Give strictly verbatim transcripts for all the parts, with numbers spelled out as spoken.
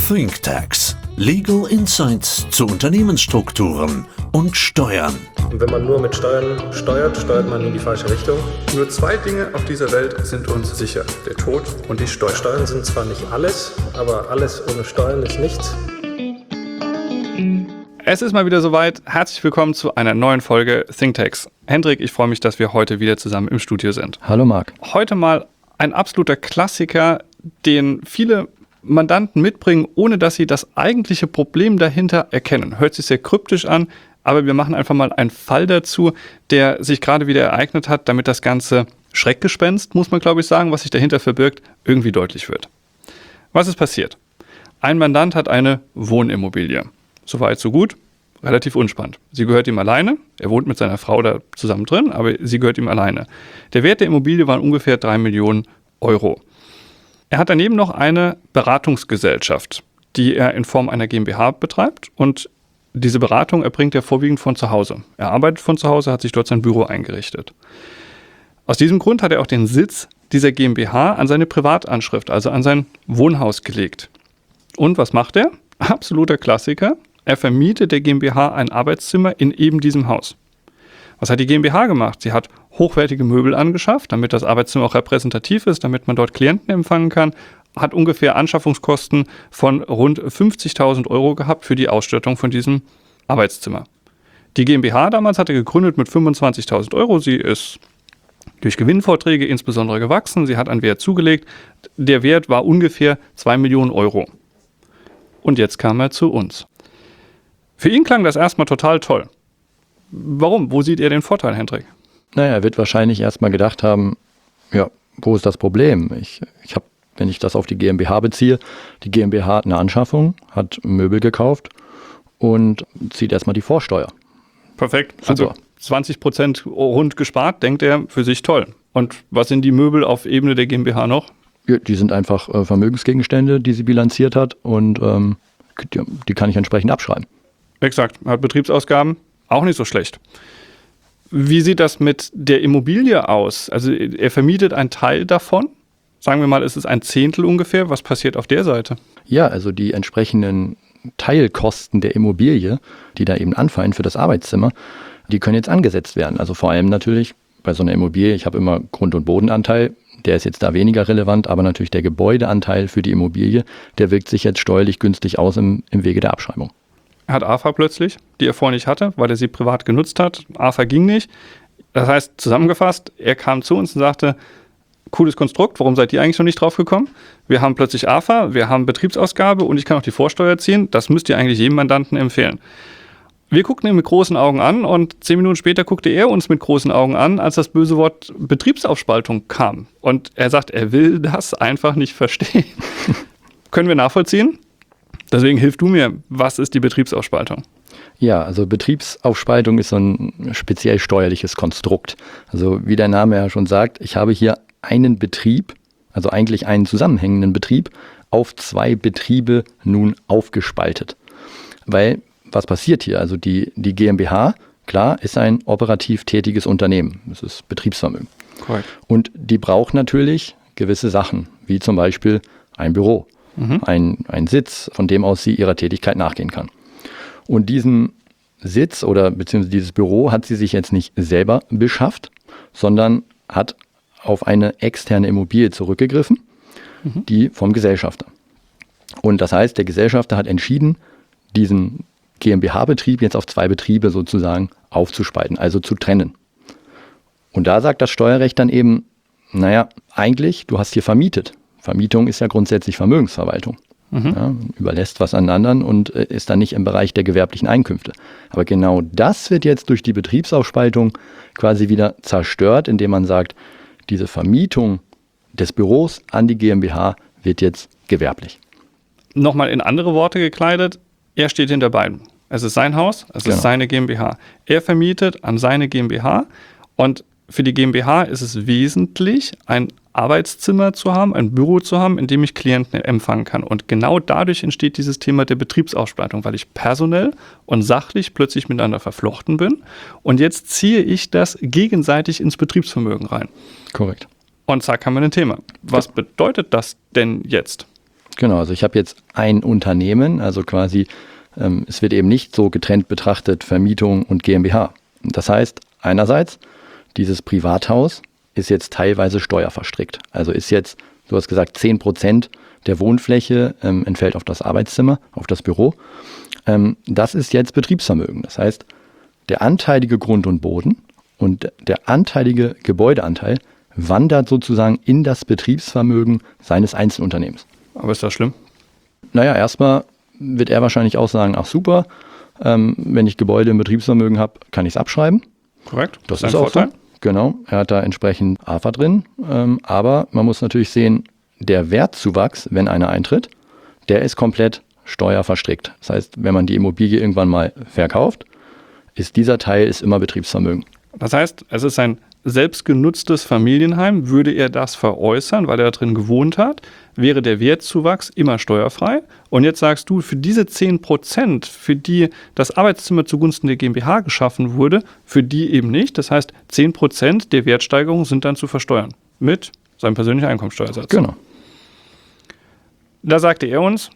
ThinkTax. Legal Insights zu Unternehmensstrukturen und Steuern. Und wenn man nur mit Steuern steuert, steuert man in die falsche Richtung. Nur zwei Dinge auf dieser Welt sind uns sicher: der Tod und die Steuern. Steuern sind zwar nicht alles, aber alles ohne Steuern ist nichts. Es ist mal wieder soweit. Herzlich willkommen zu einer neuen Folge ThinkTax. Hendrik, ich freue mich, dass wir heute wieder zusammen im Studio sind. Hallo Marc. Heute mal ein absoluter Klassiker, den viele Mandanten mitbringen, ohne dass sie das eigentliche Problem dahinter erkennen. Hört sich sehr kryptisch an, aber wir machen einfach mal einen Fall dazu, der sich gerade wieder ereignet hat, damit das ganze Schreckgespenst, muss man glaube ich sagen, was sich dahinter verbirgt, irgendwie deutlich wird. Was ist passiert? Ein Mandant hat eine Wohnimmobilie. Soweit, so gut. Relativ unspannend. Sie gehört ihm alleine. Er wohnt mit seiner Frau da zusammen drin, aber sie gehört ihm alleine. Der Wert der Immobilie waren ungefähr drei Millionen Euro. Er hat daneben noch eine Beratungsgesellschaft, die er in Form einer GmbH betreibt, und diese Beratung erbringt er vorwiegend von zu Hause. Er arbeitet von zu Hause, hat sich dort sein Büro eingerichtet. Aus diesem Grund hat er auch den Sitz dieser GmbH an seine Privatanschrift, also an sein Wohnhaus gelegt. Und was macht er? Absoluter Klassiker. Er vermietet der GmbH ein Arbeitszimmer in eben diesem Haus. Was hat die GmbH gemacht? Sie hat hochwertige Möbel angeschafft, damit das Arbeitszimmer auch repräsentativ ist, damit man dort Klienten empfangen kann, hat ungefähr Anschaffungskosten von rund fünfzigtausend Euro gehabt für die Ausstattung von diesem Arbeitszimmer. Die GmbH damals hatte gegründet mit fünfundzwanzigtausend Euro. Sie ist durch Gewinnvorträge insbesondere gewachsen. Sie hat einen Wert zugelegt. Der Wert war ungefähr zwei Millionen Euro. Und jetzt kam er zu uns. Für ihn klang das erstmal total toll. Warum? Wo sieht er den Vorteil, Hendrik? Naja, er wird wahrscheinlich erstmal gedacht haben, ja, wo ist das Problem? Ich, ich habe, wenn ich das auf die GmbH beziehe, die GmbH hat eine Anschaffung, hat Möbel gekauft und zieht erstmal die Vorsteuer. Perfekt. Super. Also zwanzig Prozent rund gespart, denkt er, für sich toll. Und was sind die Möbel auf Ebene der GmbH noch? Ja, die sind einfach äh, Vermögensgegenstände, die sie bilanziert hat, und ähm, die, die kann ich entsprechend abschreiben. Exakt. Hat Betriebsausgaben, auch nicht so schlecht. Wie sieht das mit der Immobilie aus? Also er vermietet einen Teil davon. Sagen wir mal, es ist ein Zehntel ungefähr. Was passiert auf der Seite? Ja, also die entsprechenden Teilkosten der Immobilie, die da eben anfallen für das Arbeitszimmer, die können jetzt angesetzt werden. Also vor allem natürlich bei so einer Immobilie, ich habe immer Grund- und Bodenanteil, der ist jetzt da weniger relevant, aber natürlich der Gebäudeanteil für die Immobilie, der wirkt sich jetzt steuerlich günstig aus im, im Wege der Abschreibung. Er hat A F A plötzlich, die er vorher nicht hatte, weil er sie privat genutzt hat. A F A ging nicht. Das heißt, zusammengefasst, er kam zu uns und sagte, cooles Konstrukt, warum seid ihr eigentlich noch nicht drauf gekommen? Wir haben plötzlich A F A, wir haben Betriebsausgabe und ich kann auch die Vorsteuer ziehen. Das müsst ihr eigentlich jedem Mandanten empfehlen. Wir guckten ihn mit großen Augen an und zehn Minuten später guckte er uns mit großen Augen an, als das böse Wort Betriebsaufspaltung kam. Und er sagt, er will das einfach nicht verstehen. Können wir nachvollziehen? Deswegen hilf du mir, was ist die Betriebsaufspaltung? Ja, also Betriebsaufspaltung ist so ein speziell steuerliches Konstrukt. Also wie der Name ja schon sagt, ich habe hier einen Betrieb, also eigentlich einen zusammenhängenden Betrieb, auf zwei Betriebe nun aufgespaltet. Weil, was passiert hier? Also die, die GmbH, klar, ist ein operativ tätiges Unternehmen. Das ist Betriebsvermögen. Korrekt. Und die braucht natürlich gewisse Sachen, wie zum Beispiel ein Büro. Mhm. Ein, ein Sitz, von dem aus sie ihrer Tätigkeit nachgehen kann. Und diesen Sitz oder beziehungsweise dieses Büro hat sie sich jetzt nicht selber beschafft, sondern hat auf eine externe Immobilie zurückgegriffen, mhm. die vom Gesellschafter. Und das heißt, der Gesellschafter hat entschieden, diesen GmbH-Betrieb jetzt auf zwei Betriebe sozusagen aufzuspalten, also zu trennen. Und da sagt das Steuerrecht dann eben, naja, eigentlich, du hast hier vermietet. Vermietung ist ja grundsätzlich Vermögensverwaltung. Mhm. Ja, überlässt was an anderen und äh, ist dann nicht im Bereich der gewerblichen Einkünfte. Aber genau das wird jetzt durch die Betriebsaufspaltung quasi wieder zerstört, indem man sagt, diese Vermietung des Büros an die GmbH wird jetzt gewerblich. Nochmal in andere Worte gekleidet, er steht hinter beiden. Es ist sein Haus, es Genau. ist seine GmbH. Er vermietet an seine GmbH und für die GmbH ist es wesentlich, ein Arbeitszimmer zu haben, ein Büro zu haben, in dem ich Klienten empfangen kann. Und genau dadurch entsteht dieses Thema der Betriebsaufspaltung, weil ich personell und sachlich plötzlich miteinander verflochten bin. Und jetzt ziehe ich das gegenseitig ins Betriebsvermögen rein. Korrekt. Und zack haben wir ein Thema. Was bedeutet das denn jetzt? Genau, also ich habe jetzt ein Unternehmen, also quasi, ähm, es wird eben nicht so getrennt betrachtet, Vermietung und GmbH. Das heißt, einerseits, dieses Privathaus ist jetzt teilweise steuerverstrickt. Also ist jetzt, du hast gesagt, zehn Prozent der Wohnfläche ähm, entfällt auf das Arbeitszimmer, auf das Büro. Ähm, das ist jetzt Betriebsvermögen. Das heißt, der anteilige Grund und Boden und der anteilige Gebäudeanteil wandert sozusagen in das Betriebsvermögen seines Einzelunternehmens. Aber ist das schlimm? Naja, erstmal wird er wahrscheinlich auch sagen, ach super, ähm, wenn ich Gebäude im Betriebsvermögen habe, kann ich es abschreiben. Korrekt, Das, das ist ist ein auch Vorteil. so. Genau, er hat da entsprechend A F A drin. Ähm, aber man muss natürlich sehen, der Wertzuwachs, wenn einer eintritt, der ist komplett steuerverstrickt. Das heißt, wenn man die Immobilie irgendwann mal verkauft, ist dieser Teil ist immer Betriebsvermögen. Das heißt, es ist ein selbstgenutztes Familienheim. Würde er das veräußern, weil er da drin gewohnt hat, wäre der Wertzuwachs immer steuerfrei. Und jetzt sagst du, für diese zehn Prozent, für die das Arbeitszimmer zugunsten der GmbH geschaffen wurde, für die eben nicht. Das heißt, zehn Prozent der Wertsteigerung sind dann zu versteuern mit seinem persönlichen Einkommensteuersatz. Genau. Da sagte er uns,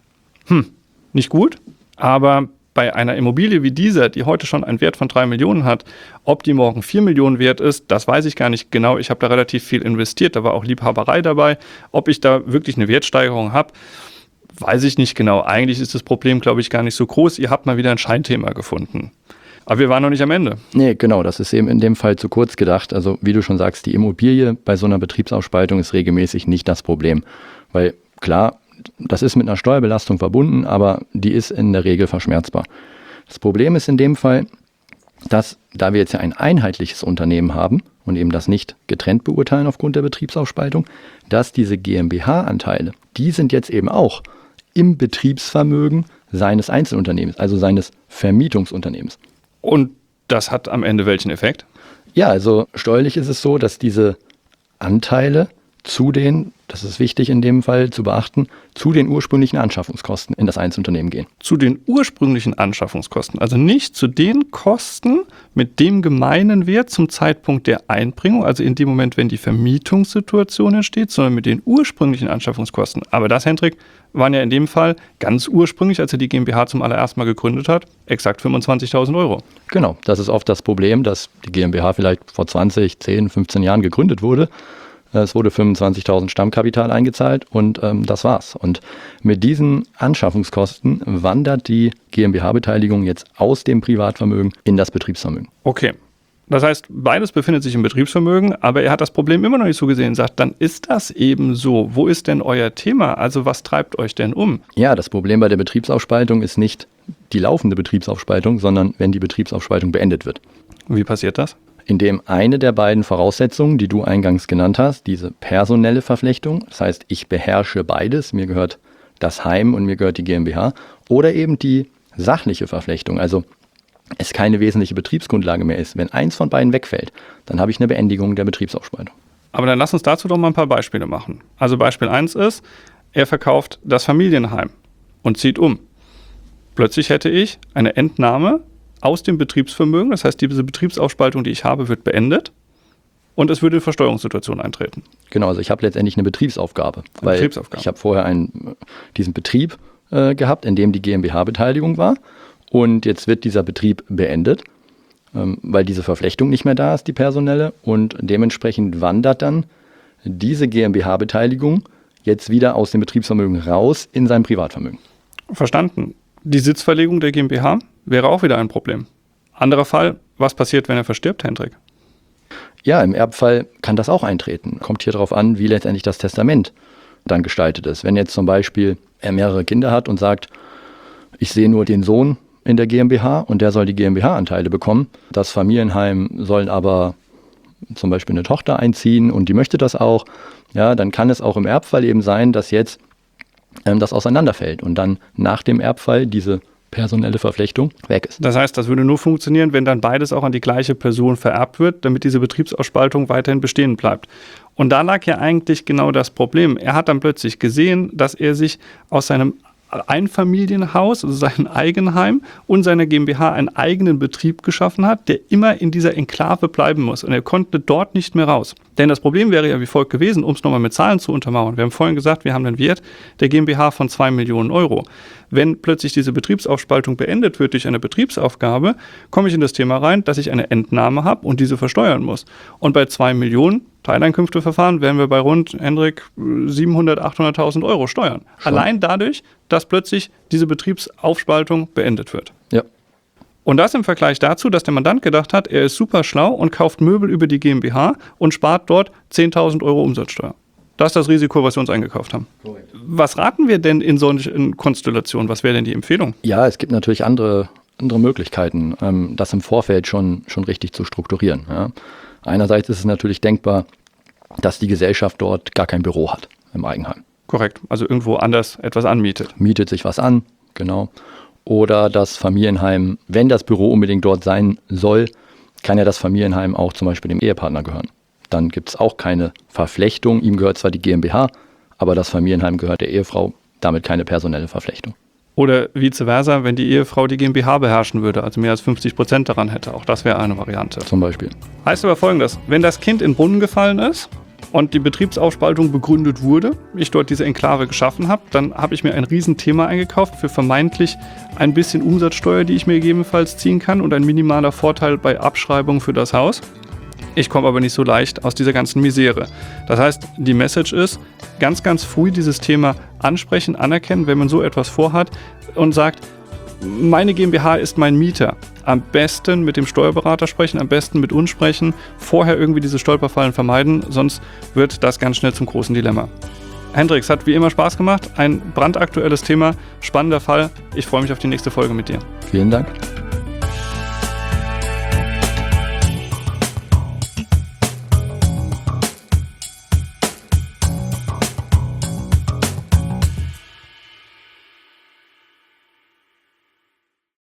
hm, nicht gut, aber bei einer Immobilie wie dieser, die heute schon einen Wert von drei Millionen hat, ob die morgen vier Millionen wert ist, das weiß ich gar nicht genau. Ich habe da relativ viel investiert, da war auch Liebhaberei dabei. Ob ich da wirklich eine Wertsteigerung habe, weiß ich nicht genau. Eigentlich ist das Problem, glaube ich, gar nicht so groß. Ihr habt mal wieder ein Scheinthema gefunden. Aber wir waren noch nicht am Ende. Nee, genau, das ist eben in dem Fall zu kurz gedacht. Also wie du schon sagst, die Immobilie bei so einer Betriebsaufspaltung ist regelmäßig nicht das Problem. Weil klar, das ist mit einer Steuerbelastung verbunden, aber die ist in der Regel verschmerzbar. Das Problem ist in dem Fall, dass, da wir jetzt ja ein einheitliches Unternehmen haben und eben das nicht getrennt beurteilen aufgrund der Betriebsaufspaltung, dass diese GmbH-Anteile, die sind jetzt eben auch im Betriebsvermögen seines Einzelunternehmens, also seines Vermietungsunternehmens. Und das hat am Ende welchen Effekt? Ja, also steuerlich ist es so, dass diese Anteile zu den, das ist wichtig in dem Fall zu beachten, zu den ursprünglichen Anschaffungskosten in das Einzelunternehmen gehen. Zu den ursprünglichen Anschaffungskosten, also nicht zu den Kosten mit dem gemeinen Wert zum Zeitpunkt der Einbringung, also in dem Moment, wenn die Vermietungssituation entsteht, sondern mit den ursprünglichen Anschaffungskosten. Aber das, Hendrik, waren ja in dem Fall ganz ursprünglich, als er die GmbH zum allerersten Mal gegründet hat, exakt fünfundzwanzigtausend Euro. Genau, das ist oft das Problem, dass die GmbH vielleicht vor zwanzig, zehn, fünfzehn Jahren gegründet wurde. Es wurde fünfundzwanzigtausend Stammkapital eingezahlt und ähm, das war's. Und mit diesen Anschaffungskosten wandert die GmbH-Beteiligung jetzt aus dem Privatvermögen in das Betriebsvermögen. Okay, das heißt, beides befindet sich im Betriebsvermögen, aber er hat das Problem immer noch nicht so gesehen. Sagt, dann ist das eben so. Wo ist denn euer Thema? Also was treibt euch denn um? Ja, das Problem bei der Betriebsaufspaltung ist nicht die laufende Betriebsaufspaltung, sondern wenn die Betriebsaufspaltung beendet wird. Wie passiert das? Indem eine der beiden Voraussetzungen, die du eingangs genannt hast, diese personelle Verflechtung, das heißt, ich beherrsche beides, mir gehört das Heim und mir gehört die GmbH, oder eben die sachliche Verflechtung, also es keine wesentliche Betriebsgrundlage mehr ist. Wenn eins von beiden wegfällt, dann habe ich eine Beendigung der Betriebsaufspaltung. Aber dann lass uns dazu doch mal ein paar Beispiele machen. Also Beispiel eins ist, er verkauft das Familienheim und zieht um. Plötzlich hätte ich eine Entnahme aus dem Betriebsvermögen, das heißt, diese Betriebsaufspaltung, die ich habe, wird beendet und es würde eine Versteuerungssituation eintreten. Genau, also ich habe letztendlich eine Betriebsaufgabe. Eine weil Betriebsaufgabe. Ich habe vorher einen, diesen Betrieb äh, gehabt, in dem die GmbH-Beteiligung war und jetzt wird dieser Betrieb beendet, ähm, weil diese Verflechtung nicht mehr da ist, die personelle, und dementsprechend wandert dann diese GmbH-Beteiligung jetzt wieder aus dem Betriebsvermögen raus in sein Privatvermögen. Verstanden. Die Sitzverlegung der GmbH wäre auch wieder ein Problem. Anderer Fall, was passiert, wenn er verstirbt, Hendrik? Ja, im Erbfall kann das auch eintreten. Kommt hier darauf an, wie letztendlich das Testament dann gestaltet ist. Wenn jetzt zum Beispiel er mehrere Kinder hat und sagt, ich sehe nur den Sohn in der GmbH und der soll die GmbH-Anteile bekommen, das Familienheim soll aber zum Beispiel eine Tochter einziehen und die möchte das auch, ja, dann kann es auch im Erbfall eben sein, dass jetzt ähm, das auseinanderfällt und dann nach dem Erbfall diese personelle Verflechtung weg ist. Das heißt, das würde nur funktionieren, wenn dann beides auch an die gleiche Person vererbt wird, damit diese Betriebsausspaltung weiterhin bestehen bleibt. Und da lag ja eigentlich genau das Problem. Er hat dann plötzlich gesehen, dass er sich aus seinem Einfamilienhaus, also sein Eigenheim und seiner GmbH einen eigenen Betrieb geschaffen hat, der immer in dieser Enklave bleiben muss. Und er konnte dort nicht mehr raus. Denn das Problem wäre ja wie folgt gewesen, um es nochmal mit Zahlen zu untermauern. Wir haben vorhin gesagt, wir haben einen Wert der GmbH von zwei Millionen Euro. Wenn plötzlich diese Betriebsaufspaltung beendet wird durch eine Betriebsaufgabe, komme ich in das Thema rein, dass ich eine Entnahme habe und diese versteuern muss. Und bei zwei Millionen Teileinkünfteverfahren wären wir bei rund, Hendrik, siebenhunderttausend, achthunderttausend Euro Steuern. Schon. Allein dadurch, dass plötzlich diese Betriebsaufspaltung beendet wird. Ja. Und das im Vergleich dazu, dass der Mandant gedacht hat, er ist super schlau und kauft Möbel über die GmbH und spart dort zehntausend Euro Umsatzsteuer. Das ist das Risiko, was wir uns eingekauft haben. Korrekt. Was raten wir denn in solchen Konstellationen? Was wäre denn die Empfehlung? Ja, es gibt natürlich andere, andere Möglichkeiten, ähm, das im Vorfeld schon, schon richtig zu strukturieren. Ja. Einerseits ist es natürlich denkbar, dass die Gesellschaft dort gar kein Büro hat im Eigenheim. Korrekt, also irgendwo anders etwas anmietet. Mietet sich was an, genau. Oder das Familienheim, wenn das Büro unbedingt dort sein soll, kann ja das Familienheim auch zum Beispiel dem Ehepartner gehören. Dann gibt es auch keine Verflechtung. Ihm gehört zwar die GmbH, aber das Familienheim gehört der Ehefrau, damit keine personelle Verflechtung. Oder vice versa, wenn die Ehefrau die GmbH beherrschen würde, also mehr als fünfzig Prozent daran hätte. Auch das wäre eine Variante. Zum Beispiel. Heißt aber Folgendes, wenn das Kind in den Brunnen gefallen ist und die Betriebsaufspaltung begründet wurde, ich dort diese Enklave geschaffen habe, dann habe ich mir ein Riesenthema eingekauft für vermeintlich ein bisschen Umsatzsteuer, die ich mir gegebenenfalls ziehen kann und ein minimaler Vorteil bei Abschreibung für das Haus. Ich komme aber nicht so leicht aus dieser ganzen Misere. Das heißt, die Message ist, ganz, ganz früh dieses Thema ansprechen, anerkennen, wenn man so etwas vorhat und sagt, meine GmbH ist mein Mieter. Am besten mit dem Steuerberater sprechen, am besten mit uns sprechen, vorher irgendwie diese Stolperfallen vermeiden, sonst wird das ganz schnell zum großen Dilemma. Hendrik, es hat wie immer Spaß gemacht, ein brandaktuelles Thema, spannender Fall. Ich freue mich auf die nächste Folge mit dir. Vielen Dank.